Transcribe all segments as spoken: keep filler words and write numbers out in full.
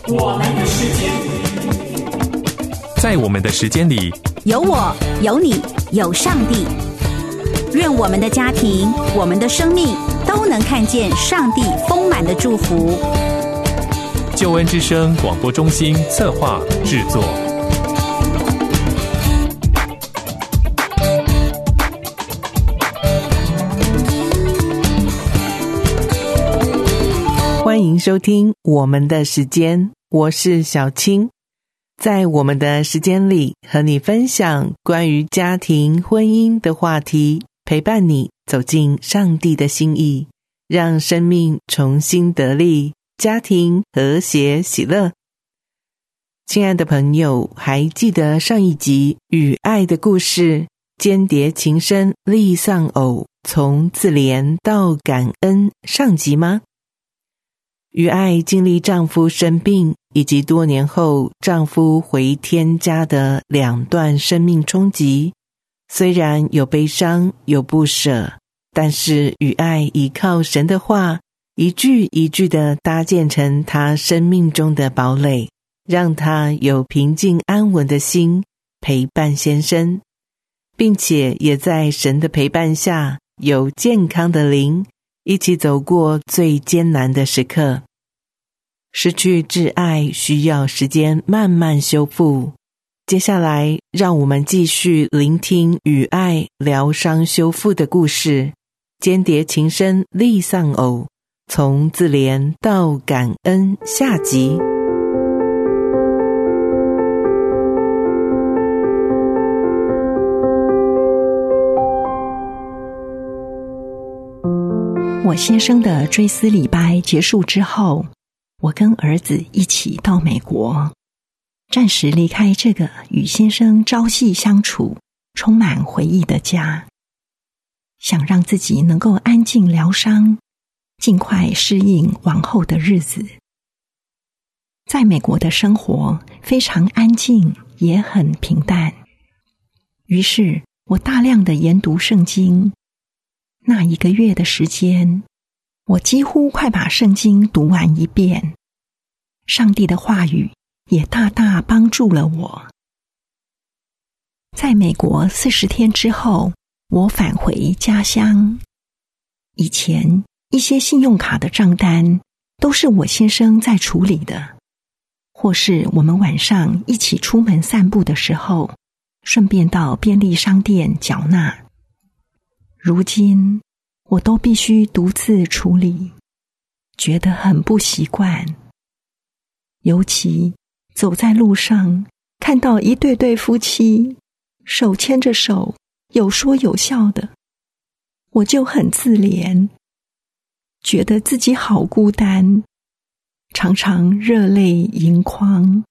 我们的时间， 在我们的时间里， 有我，有你，有上帝。愿我们的家庭，我们的生命都能看见上帝丰满的祝福。 救恩之声广播中心策划制作。 欢迎收听我们的时间，我是小青。在我们的时间里，和你分享关于家庭婚姻的话题，陪伴你走进上帝的心意，让生命重新得力，家庭和谐喜乐。亲爱的朋友，还记得上一集与爱的故事，间谍情深立丧偶，从自怜到感恩上集吗？于爱经历丈夫生病以及多年后丈夫回天家的两段生命冲击，虽然有悲伤有不舍，但是于爱依靠神的话，一句一句地搭建成她生命中的堡垒，让她有平静安稳的心陪伴先生，并且也在神的陪伴下有健康的灵，一起走过最艰难的时刻。失去挚爱需要时间慢慢修复。接下来让我们继续聆听与爱疗伤修复的故事，间谍情深立丧偶，从自怜到感恩下集。 我先生的追思礼拜结束之后，我跟儿子一起到美国，暂时离开这个与先生朝夕相处、充满回忆的家，想让自己能够安静疗伤，尽快适应往后的日子。在美国的生活非常安静，也很平淡，于是我大量的研读圣经。那一个月的时间，我几乎快把圣经读完一遍，上帝的话语也大大帮助了我。在美国四十天之后，我返回家乡。以前一些信用卡的账单都是我先生在处理的，或是我们晚上一起出门散步的时候，顺便到便利商店缴纳。如今我都必须独自处理，觉得很不习惯。尤其走在路上，看到一对对夫妻手牵着手，有说有笑的，我就很自怜，觉得自己好孤单，常常热泪盈眶。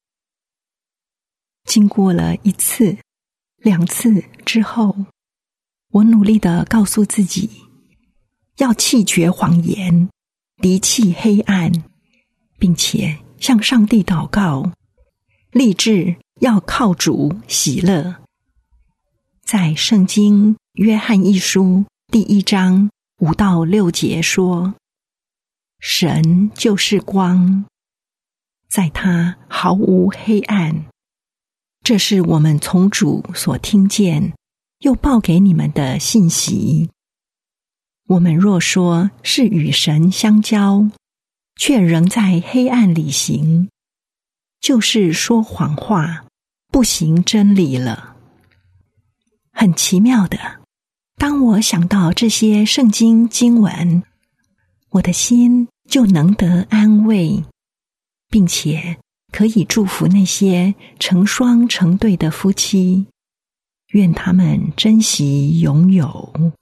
经过了一次、两次之后，我努力地告诉自己，要弃绝谎言，离弃黑暗，并且向上帝祷告，立志要靠主喜乐。在圣经约翰一书第一章五到六节说，神就是光，在他毫无黑暗。这是我们从主所听见又报给你们的信息。我们若说是与神相交，却仍在黑暗里行，就是说谎话，不行真理了。很奇妙的，当我想到这些圣经经文，我的心就能得安慰，并且可以祝福那些成双成对的夫妻，愿他们珍惜拥有。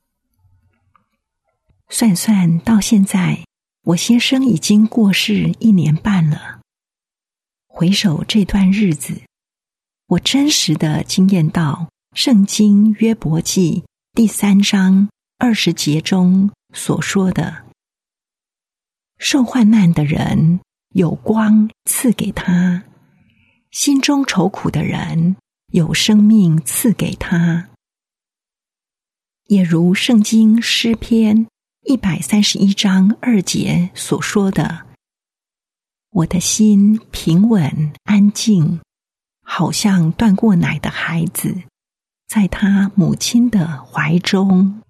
算算到现在，我先生已经过世一年半了。回首这段日子，我真实的经验到圣经约伯记第三章二十节中所说的，受患难的人有光赐给他，心中愁苦的人有生命赐给他。也如圣经诗篇一百三十一章二节所说的， 我的心平稳安静，好像断过奶的孩子，在他母亲的怀中。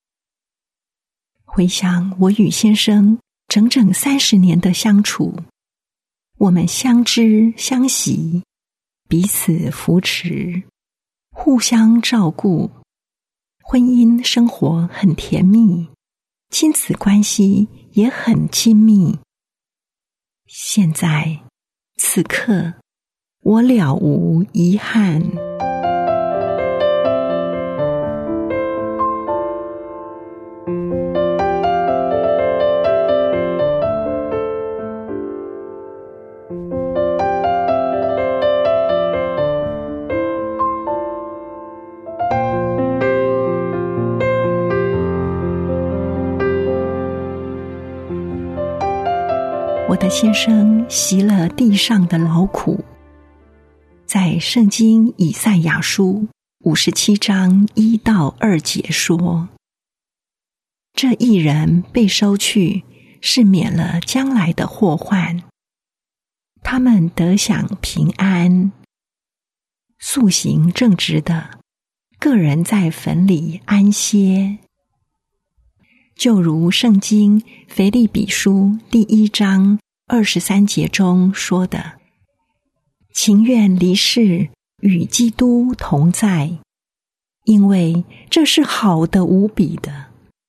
回想我与先生整整三十年的相处，我们相知相惜，彼此扶持，互相照顾，婚姻生活很甜蜜，亲子关系也很亲密。现在，此刻，我了无遗憾。我的先生习了地上的劳苦，在圣经以赛亚书五十七章一到二节说，这一人被收去，是免了将来的祸患，他们得享平安。素行正直的，个人在坟里安歇。就如圣经腓立比书第一章二十三节中说的，情愿离世与基督同在，因为这是好的无比的。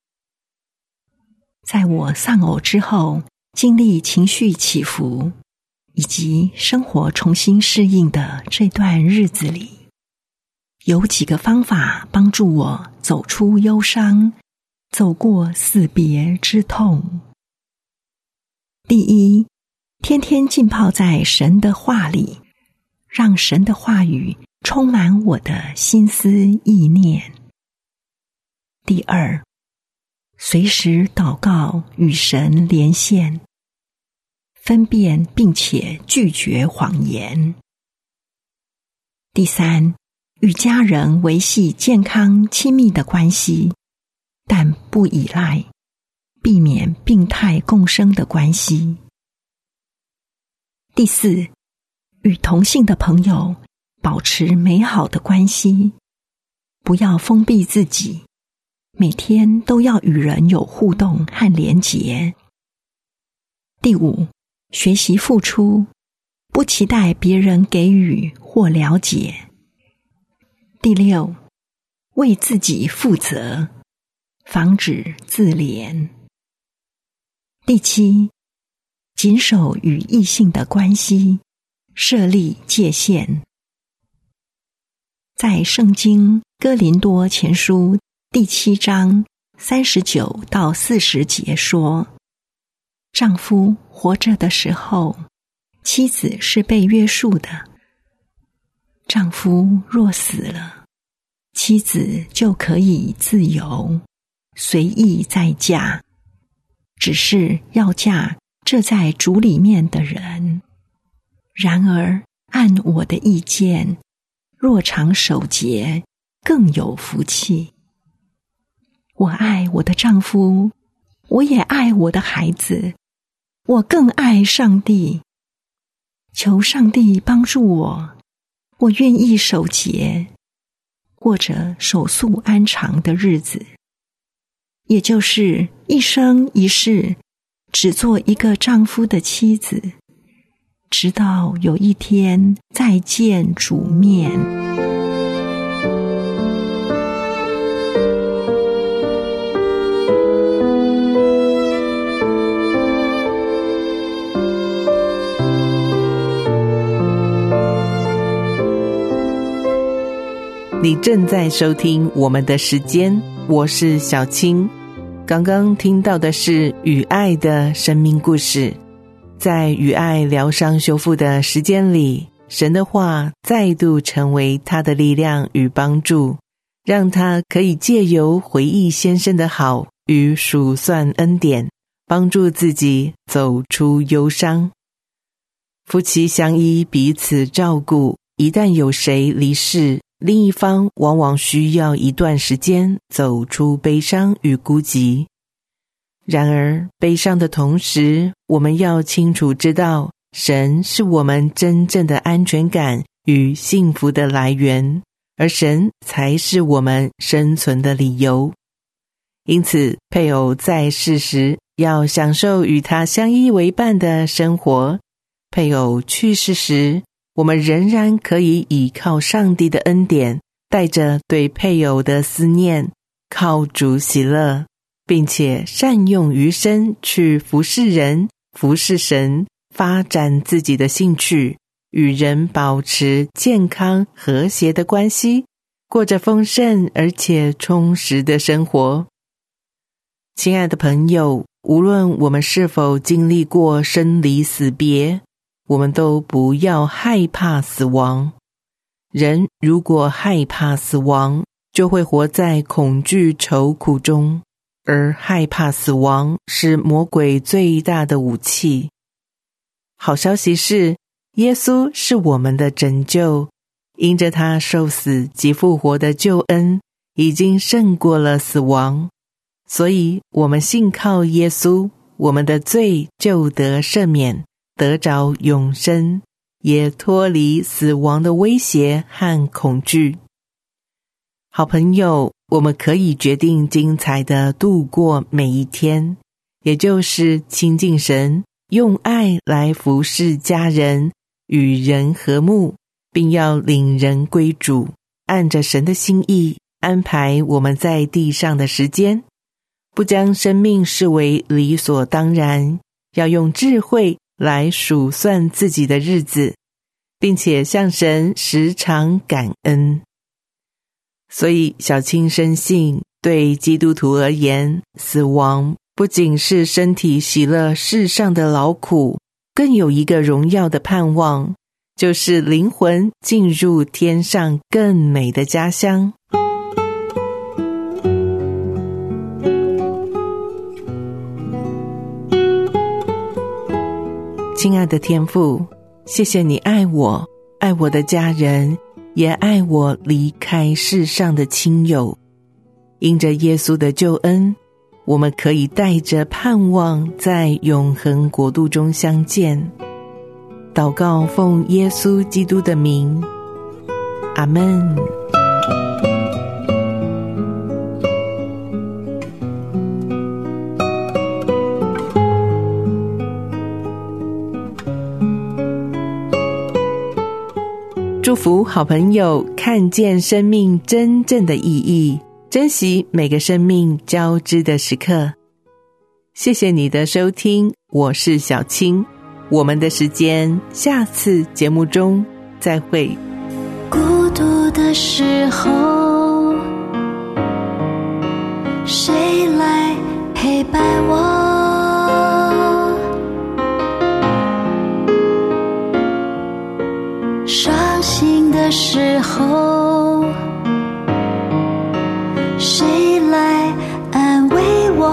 在我丧偶之后，经历情绪起伏以及生活重新适应的这段日子里，有几个方法帮助我走出忧伤，走过死别之痛。第一，天天浸泡在神的话里，让神的话语充满我的心思意念。第二，随时祷告与神连线，分辨并且拒绝谎言。第三，与家人维系健康亲密的关系，但不依赖，避免病态共生的关系。第四，与同性的朋友保持美好的关系，不要封闭自己，每天都要与人有互动和连结。第五，学习付出，不期待别人给予或了解。第六，为自己负责，防止自怜。第七，谨守与异性的关系，设立界限。在圣经哥林多前书第七章三十九到四十节说，丈夫活着的时候，妻子是被约束的；丈夫若死了，妻子就可以自由随意再嫁，只是要嫁这在主里面的人。然而按我的意见，若常守节，更有福气。我爱我的丈夫，我也爱我的孩子，我更爱上帝。求上帝帮助我，我愿意守节，过着守素安常的日子，也就是一生一世只做一个丈夫的妻子，直到有一天再见主面。 你正在收听我们的时间，我是小青。刚刚听到的是与爱的生命故事。在与爱疗伤修复的时间里，神的话再度成为他的力量与帮助，让他可以借由回忆先生的好与数算恩典，帮助自己走出忧伤。夫妻相依，彼此照顾，一旦有谁离世，另一方往往需要一段时间走出悲伤与孤寂。然而悲伤的同时，我们要清楚知道， 神是我们真正的安全感与幸福的来源，而神才是我们生存的理由。因此，配偶在世时要享受与他相依为伴的生活；配偶去世时，我们仍然可以倚靠上帝的恩典，带着对配偶的思念，靠主喜乐，并且善用余生去服侍人、服侍神，发展自己的兴趣，与人保持健康和谐的关系，过着丰盛而且充实的生活。亲爱的朋友，无论我们是否经历过生离死别，我们都不要害怕死亡。人如果害怕死亡，就会活在恐惧愁苦中，而害怕死亡是魔鬼最大的武器。好消息是，耶稣是我们的拯救，因着他受死及复活的救恩，已经胜过了死亡。所以我们信靠耶稣，我们的罪就得赦免，得着永生，也脱离死亡的威胁和恐惧。好朋友，我们可以决定精彩地度过每一天，也就是亲近神，用爱来服侍家人，与人和睦，并要领人归主，按着神的心意安排我们在地上的时间，不将生命视为理所当然，要用智慧来数算自己的日子，并且向神时常感恩。所以小青深信，对基督徒而言，死亡不仅是身体喜乐世上的劳苦，更有一个荣耀的盼望，就是灵魂进入天上更美的家乡。亲爱的天父，谢谢你爱我，爱我的家人，也爱我离开世上的亲友。因着耶稣的救恩，我们可以带着盼望在永恒国度中相见。祷告奉耶稣基督的名，阿们。祝福好朋友看见生命真正的意义，珍惜每个生命交织的时刻。谢谢你的收听，我是小青，我们的时间下次节目中再会。 孤独的时候，谁来陪伴我？伤心的时候，谁来安慰我？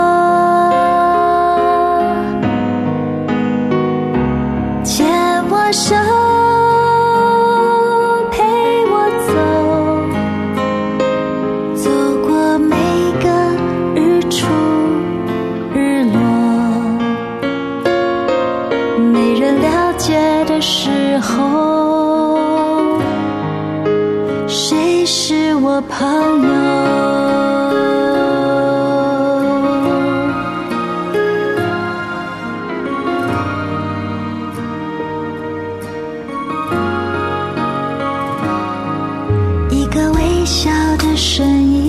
牵我手，陪我走，走过每个日出日落。没人了解的时候，谁是我朋友？一个微笑的声音，